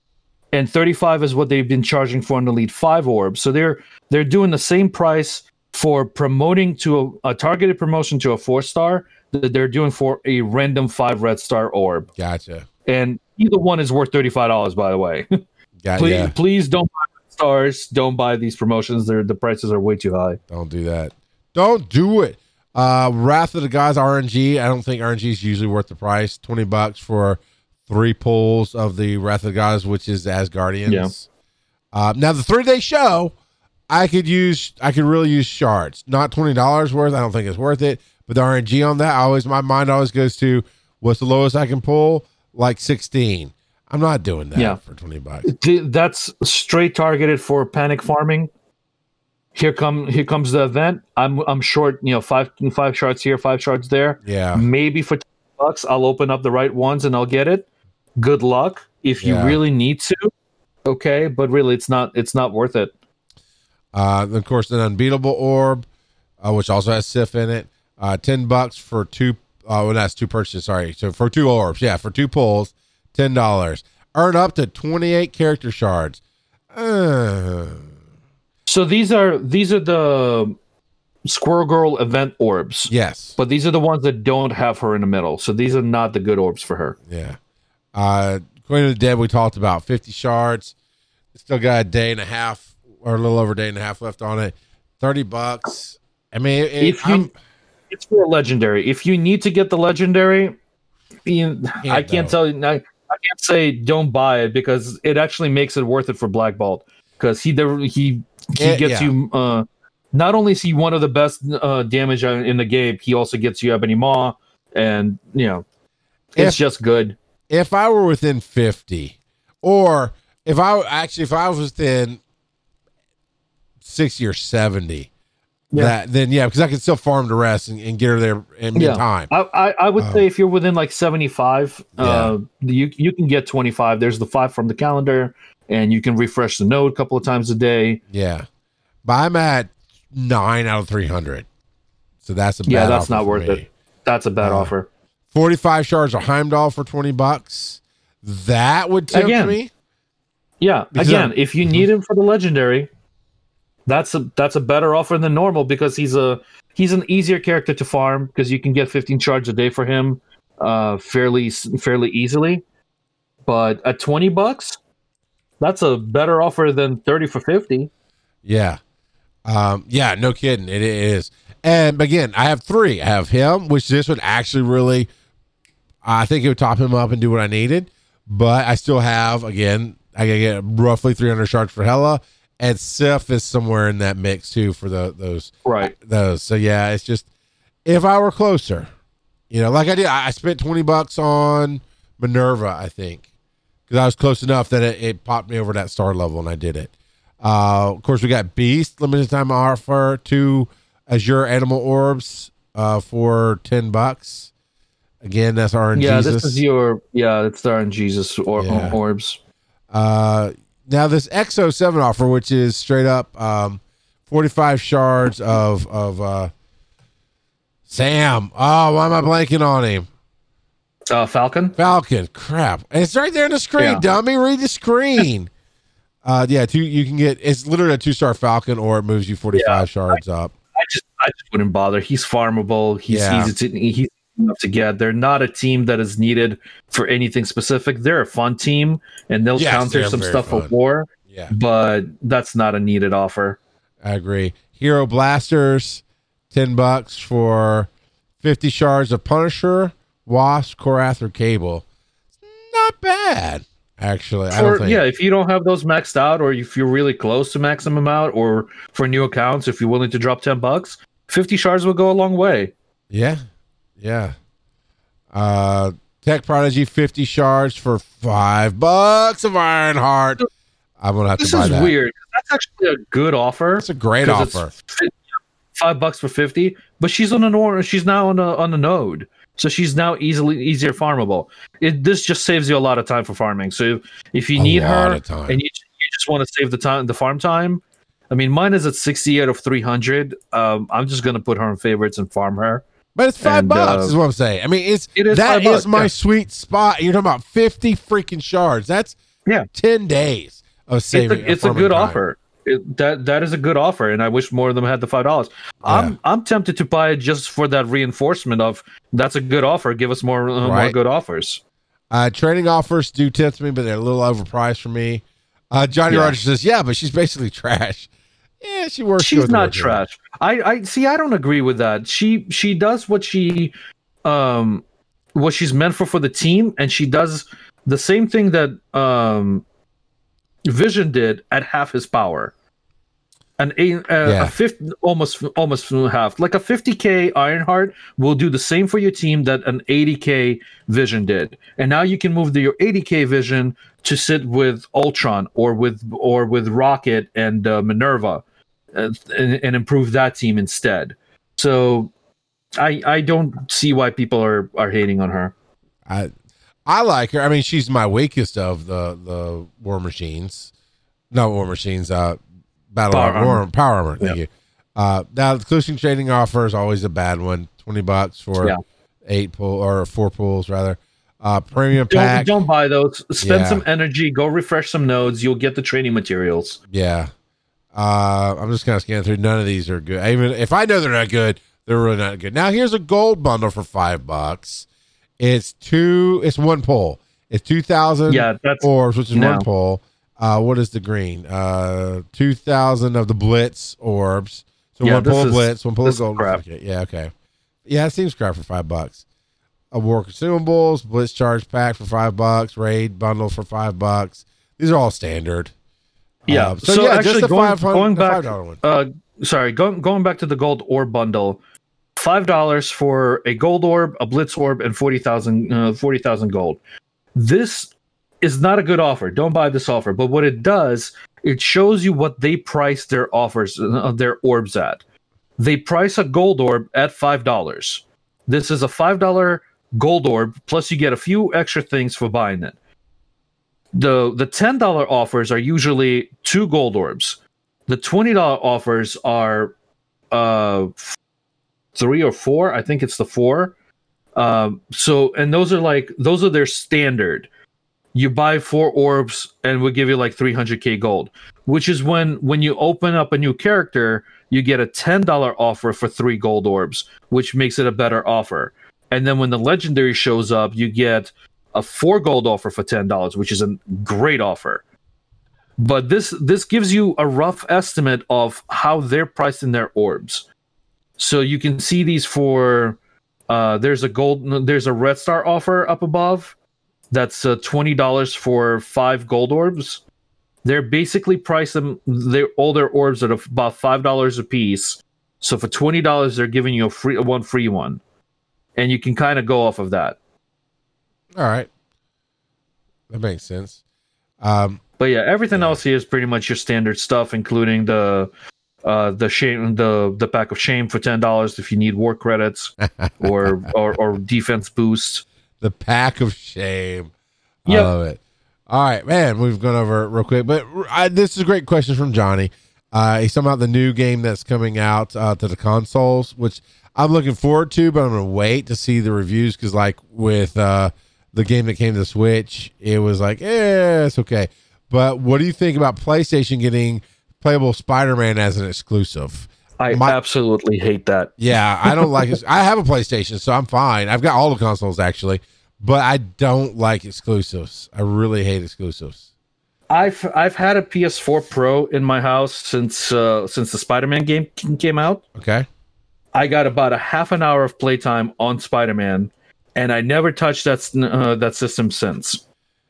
and thirty five is what they've been charging for an Elite Five orb. So they're they're doing the same price for promoting to a, a targeted promotion to a four star that they're doing for a random five red star orb. Gotcha. And either one is worth thirty five dollars, by the way. Got, please, yeah. please don't buy red stars. Don't buy these promotions. They're the prices are way too high. Don't do that. Don't do it. Uh, Wrath of the Gods R N G. I don't think R N G is usually worth the price. twenty bucks for three pulls of the Wrath of the Gods, which is Asgardians. Yeah. Uh, now the three day show, I could use. I could really use shards. Not twenty dollars worth. I don't think it's worth it. But the R N G on that, I always my mind always goes to what's the lowest I can pull? Like sixteen. I'm not doing that Yeah. for twenty bucks. Th- That's straight targeted for panic farming. Here come here comes the event. I'm I'm short, you know, five five shards here, five shards there. Yeah. Maybe for ten bucks, I'll open up the right ones and I'll get it. Good luck. If you Yeah. really need to, okay, but really, it's not it's not worth it. Uh, of course, an unbeatable orb, uh, which also has Sif in it. Uh, ten bucks for two. Oh, well, that's two purchases. Sorry, so for two orbs, yeah, for two pulls, ten dollars. Earn up to twenty-eight character shards. Uh, So these are these are the Squirrel Girl event orbs, yes, but these are the ones that don't have her in the middle. So these are not the good orbs for her. yeah. Uh, Queen of the Dead, we talked about fifty shards. Still got a day and a half, or a little over a day and a half left on it. Thirty bucks. I mean, it, If you, I'm- it's for a legendary. If you need to get the legendary, you, I can't though. tell you. I, I can't say don't buy it because it actually makes it worth it for Black Bolt because he there he he Yeah, gets yeah. you. Uh, not only is he one of the best uh, damage in the game, he also gets you Ebony Maw, and you know, it's If- just good. if I were within fifty, or if I actually if I was within sixty or seventy, Yeah. that then yeah, because I can still farm the rest and, and get her there in Yeah. time. I, I, I would Um, say if you're within like seventy-five, uh, you you can get twenty-five. There's the five from the calendar, and you can refresh the node a couple of times a day. Yeah, but I'm at nine out of three hundred, so that's a bad Yeah, that's offer not for worth me. it. That's a bad Uh, offer. Forty-five shards of Heimdall for twenty bucks. That would tempt Again. me. Yeah, because again, I'm- if you need him for the legendary, that's a that's a better offer than normal because he's a he's an easier character to farm because you can get fifteen shards a day for him, uh, fairly fairly easily. But at twenty bucks, that's a better offer than thirty for fifty. Yeah. Um, yeah, no kidding. It, it is. And again, I have three. I have him, which this would actually really, I think it would top him up and do what I needed. But I still have, again, I gotta get roughly three hundred shards for Hela. And Sif is somewhere in that mix too for the, those. Right. Those. So yeah, it's just, if I were closer, you know, like I did, I I spent twenty bucks on Minerva, I think, because I was close enough that it, it popped me over that star level and I did it. Uh, of course, we got Beast, limited time offer, two Azure Animal Orbs uh, for ten bucks. Again, that's R N Yeah, Jesus. this is your yeah, it's the R N Jesus or, Yeah. orbs. Uh, now this X O seven offer, which is straight up um, forty-five shards of of uh, Sam. Oh, why am I blanking on him? Uh, Falcon. Falcon. Crap. And it's right there in the screen, Yeah. dummy. Read the screen. uh, yeah, two. You can get. It's literally a two-star Falcon, or it moves you forty-five Yeah. shards up. I just I just wouldn't bother. He's farmable. He's Yeah. easy to he's enough to get. They're not a team that is needed for anything specific. They're a fun team, and they'll Yes, counter they're some very stuff fun. for war. Yeah, But that's not a needed offer. I agree. Hero Blasters, ten bucks for fifty shards of Punisher, Wasp, Korath, or Cable. Not bad, actually. I don't For, think. yeah, if you don't have those maxed out, or if you're really close to maxing them out, or for new accounts, if you're willing to drop ten bucks, fifty shards will go a long way. Yeah, yeah. Uh, Tech Prodigy, fifty shards for five bucks of Ironheart. I'm gonna have This to buy is that. weird. That's actually a good offer. That's a great 'cause it's offer. fi- Five bucks for fifty, but she's on an or she's now on a on a node, so she's now easily easier farmable. It this just saves you a lot of time for farming. So if, if you A need lot her of time. and you you just want to save the time the farm time, I mean mine is at sixty out of three hundred. Um, I'm just gonna put her in favorites and farm her. But it's five And, bucks, uh, is what I'm saying. I mean, it's it is that five is bucks, my yeah. sweet spot. You're talking about fifty freaking shards. That's Yeah. ten days of It's saving. a, it's a farming good time. offer. It, that that is a good offer, and I wish more of them had the five dollars. I'm I'm tempted to buy it just for that reinforcement of that's a good offer. Give us more uh, more Right. good offers. Uh, training offers do tempt me, but they're a little overpriced for me. Uh, Johnny Yeah. Rogers says, "Yeah, but she's basically trash." Yeah, she works. She's good not with her. trash. I I see. I don't agree with that. She she does what she um what she's meant for for the team, and she does the same thing that um Vision did at half his power. An eight, uh, Yeah. a fifty, almost almost half, like a fifty K Ironheart will do the same for your team that an eighty K Vision did, and now you can move the, your eighty K Vision to sit with Ultron or with or with Rocket and uh, Minerva, uh, and, and improve that team instead. So, I I don't see why people are are hating on her. I I like her. I mean, she's my weakest of the the War Machines. No War Machines. Uh, Battle Power Armor, War, Armor. Power Armor. Thank Yeah. you. Uh, now the exclusive trading offer is always a bad one. Twenty bucks for Yeah. eight pool or four pools rather. Uh, premium Don't pack. don't buy those. Spend Yeah. some energy. Go refresh some nodes. You'll get the training materials. Yeah. Uh, I'm just kind of scanning through. None of these are good. Even if I know they're not good, they're really not good. Now here's a gold bundle for five bucks. It's two. It's one pull. It's two thousand Yeah, that's orbs, which is no. one pull. Uh, what is the green? Uh, two thousand of the Blitz orbs. So Yeah, one this pull of is- Blitz, one pull of this is gold. crap. Okay. Yeah. Okay. Yeah, it seems crap for five bucks. A war consumables, Blitz charge pack for five bucks, raid bundle for five bucks. These are all standard. Yeah. Um, so, yeah, actually, just the going, five hundred, going the back, five dollar one. uh, sorry, going going back to the gold orb bundle, five dollars for a gold orb, a blitz orb, and forty thousand uh, forty thousand gold. This is not a good offer. Don't buy this offer. But what it does, it shows you what they price their offers, uh, their orbs at. They price a gold orb at five dollars. This is a five dollar gold orb, plus you get a few extra things for buying it. The the ten dollar offers are usually two gold orbs. The twenty dollar offers are uh three or four. I think it's the four. Um so and those are like those are their standard. You buy four orbs and we'll give you like three hundred K gold, which is when when you open up a new character, you get a ten dollar offer for three gold orbs, which makes it a better offer. And then when the legendary shows up, you get a four gold offer for ten dollars, which is a great offer. But this this gives you a rough estimate of how they're priced in their orbs. So you can see these for uh, there's a gold there's a red star offer up above. That's uh, twenty dollars for five gold orbs. They're basically priced them. They're all their orbs at about five dollars a piece. So for twenty dollars, they're giving you a free one free one, and you can kind of go off of that. All right, that makes sense. Um, But yeah, everything else here is pretty much your standard stuff, including the uh, the shame the the pack of shame for ten dollars if you need war credits or or, or defense boost. the pack of shame. I Yep. love it. All right, man. We've gone over it real quick, but I, this is a great question from Johnny. Uh, he's talking about the new game that's coming out uh, to the consoles, which I'm looking forward to, but I'm going to wait to see the reviews because, like, with uh, the game that came to the Switch, it was like, eh, it's okay. But what do you think about PlayStation getting playable Spider-Man as an exclusive? I My- absolutely hate that. Yeah, I don't like it. I have a PlayStation, so I'm fine. I've got all the consoles actually, but I don't like exclusives. I really hate exclusives. I've I've had a P S four Pro in my house since uh, since the Spider-Man game came out. Okay. I got about a half an hour of playtime on Spider-Man, and I never touched that uh, that system since.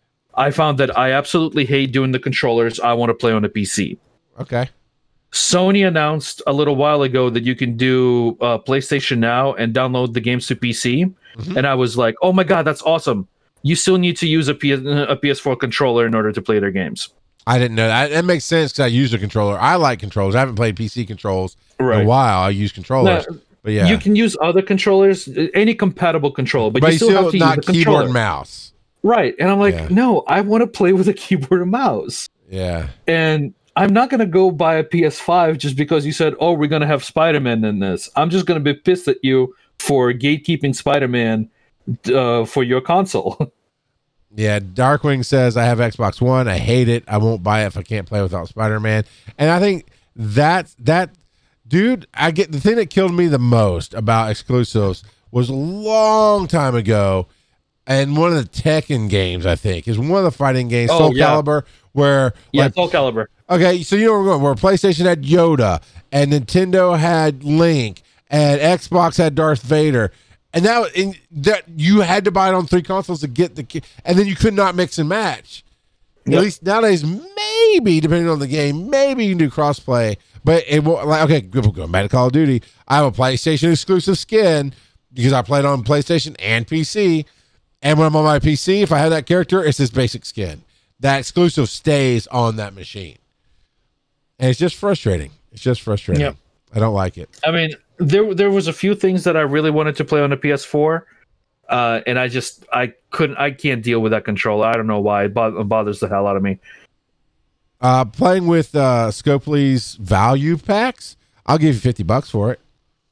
I found that I absolutely hate doing the controllers. I want to play on a P C. Okay. Sony announced a little while ago that you can do uh, PlayStation Now and download the games to P C, Mhm. and I was like, "Oh my god, that's awesome!" You still need to use a, P S, a P S four controller in order to play their games. I didn't know that. That makes sense because I use a controller. I like controllers. I haven't played P C controls in a while. I use controllers, No, but yeah, You can use other controllers, any compatible controller, but, but you still, have to not use the keyboard controller. and mouse. Right. And I'm like, Yeah. no, I want to play with a keyboard and mouse. Yeah. And I'm not going to go buy a P S five just because you said, oh, we're going to have Spider-Man in this. I'm just going to be pissed at you for gatekeeping Spider-Man uh, for your console. Yeah, Darkwing says, I have Xbox One. I hate it. I won't buy it if I can't play without Spider-Man. And I think that, that, dude, I get the thing that killed me the most about exclusives was a long time ago. And one of the Tekken games, I think, is one of the fighting games, Oh, Soul yeah. Calibur, where, yeah, like, Soul Calibur. okay, so you know where we're going, where PlayStation had Yoda, and Nintendo had Link, and Xbox had Darth Vader. And that, and that you had to buy it on three consoles to get the, and then you could not mix and match. Yep. At least nowadays, maybe depending on the game, maybe you can do crossplay. But it will, like, okay, going back to Call of Duty, I have a PlayStation exclusive skin because I played on PlayStation and P C. And when I'm on my P C, if I have that character, it's this basic skin. That exclusive stays on that machine. And it's just frustrating. It's just frustrating. Yep. I don't like it. I mean, there there was a few things that I really wanted to play on the P S four, uh, and I just I couldn't I can't deal with that controller. I don't know why. It, bo- it bothers the hell out of me. Uh, playing with uh, Scopely's value packs, I'll give you fifty bucks for it.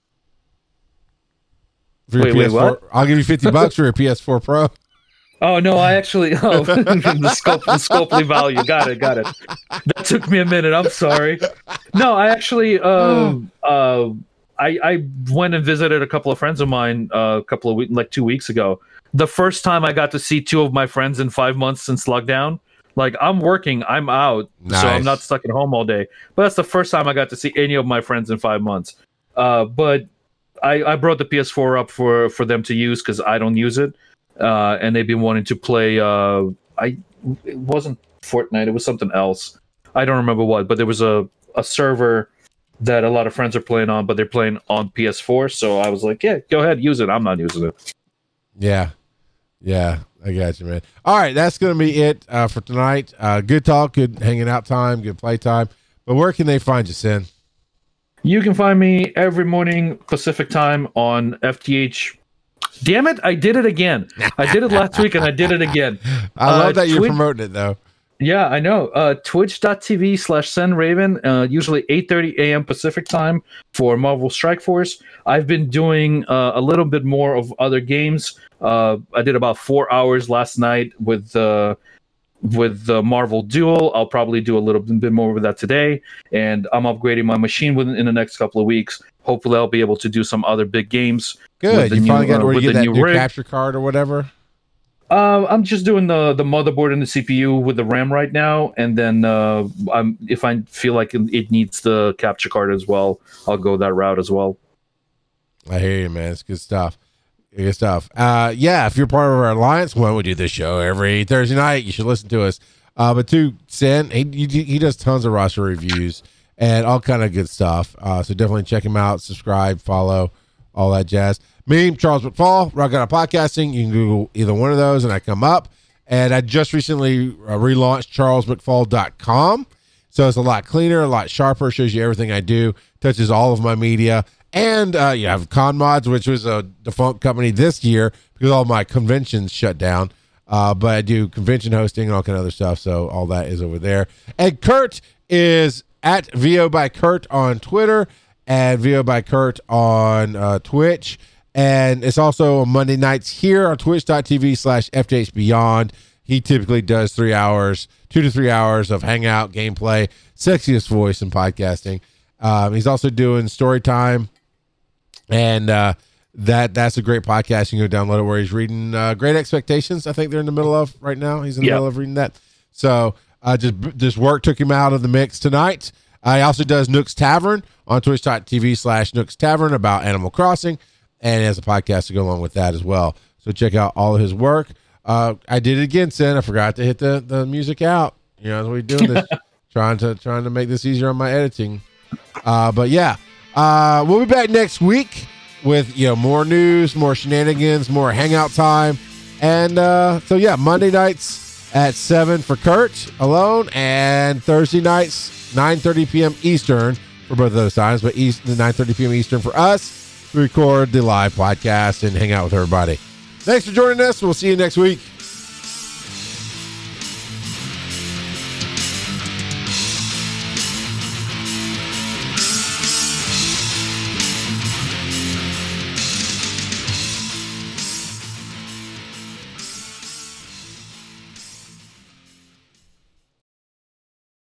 For your Wait, P S four, wait, what? I'll give you fifty bucks for your P S four Pro. Oh no, I actually oh the scope the Scopely value. Got it, got it. That took me a minute. I'm sorry. No, I actually uh, uh I I went and visited a couple of friends of mine uh, a couple of weeks like two weeks ago. The first time I got to see two of my friends in five months since lockdown. Like, I'm working, I'm out, Nice. so I'm not stuck at home all day. But that's the first time I got to see any of my friends in five months. Uh, but I, I brought the P S four up for, for them to use because I don't use it. Uh, and they've been wanting to play. Uh, I it wasn't Fortnite, it was something else. I don't remember what, but there was a, a server that a lot of friends are playing on, but they're playing on P S four. So I was like, yeah, go ahead, use it. I'm not using it. Yeah. Yeah. I got you, man. All right. That's going to be it uh, for tonight. Uh, good talk, good hanging out time, good play time. But where can they find you, Sin? You can find me every morning Pacific time on F T H. Damn it, I did it again. I did it last week and I did it again. I love uh, that you're Twitch, promoting it, though. Yeah, I know. Uh, Twitch.tv slash SenRaven, uh, usually eight thirty a.m. Pacific time for Marvel Strike Force. I've been doing uh, a little bit more of other games. Uh, I did about four hours last night with uh, with the Marvel Duel. I'll probably do a little bit more with that today. And I'm upgrading my machine within in the next couple of weeks. Hopefully, I'll be able to do some other big games. Good. You new, finally got uh, where you with get the that new new rig. capture card or whatever? Uh, I'm just doing the the motherboard and the C P U with the RAM right now, and then uh, I'm if I feel like it needs the capture card as well, I'll go that route as well. I hear you, man. It's good stuff. Good stuff. Uh, yeah, if you're part of our alliance, well, we do this show every Thursday night. You should listen to us. Uh, but to Sin, he, he he does tons of roster reviews and all kind of good stuff. Uh, so definitely check him out. Subscribe, follow, all that jazz. Me, Charles McFall, Rock Out Podcasting. You can Google either one of those and I come up. And I just recently uh, relaunched charles mcfall dot com. So it's a lot cleaner, a lot sharper, shows you everything I do, touches all of my media. And uh, you have ConMods, which was a defunct company this year because all my conventions shut down. Uh, but I do convention hosting and all kind of other stuff. So all that is over there. And Kurt is at V O by Kurt on Twitter and V O by Kurt on uh, Twitch. And it's also on Monday nights here on twitch.tv slash FTH Beyond. He typically does three hours, two to three hours of hangout, gameplay, sexiest voice in podcasting. Um, he's also doing story time. And uh, that that's a great podcast. You can go download it where he's reading uh, Great Expectations. I think they're in the middle of right now. He's in the Yep. middle of reading that. So uh, just just work took him out of the mix tonight. Uh, he also does Nook's Tavern on twitch.tv slash Nook's Tavern about Animal Crossing. And he has a podcast to go along with that as well. So check out all of his work. Uh, I did it again, Sin. I forgot to hit the, the music out. You know, as we're doing this, trying to trying to make this easier on my editing. Uh, but yeah, uh, we'll be back next week with you know more news, more shenanigans, more hangout time, and uh, so yeah, Monday nights at seven for Kurt alone, and Thursday nights nine thirty p.m. Eastern for both of those times, but East nine thirty p.m. Eastern for us. We record the live podcast and hang out with everybody. Thanks for joining us. We'll see you next week.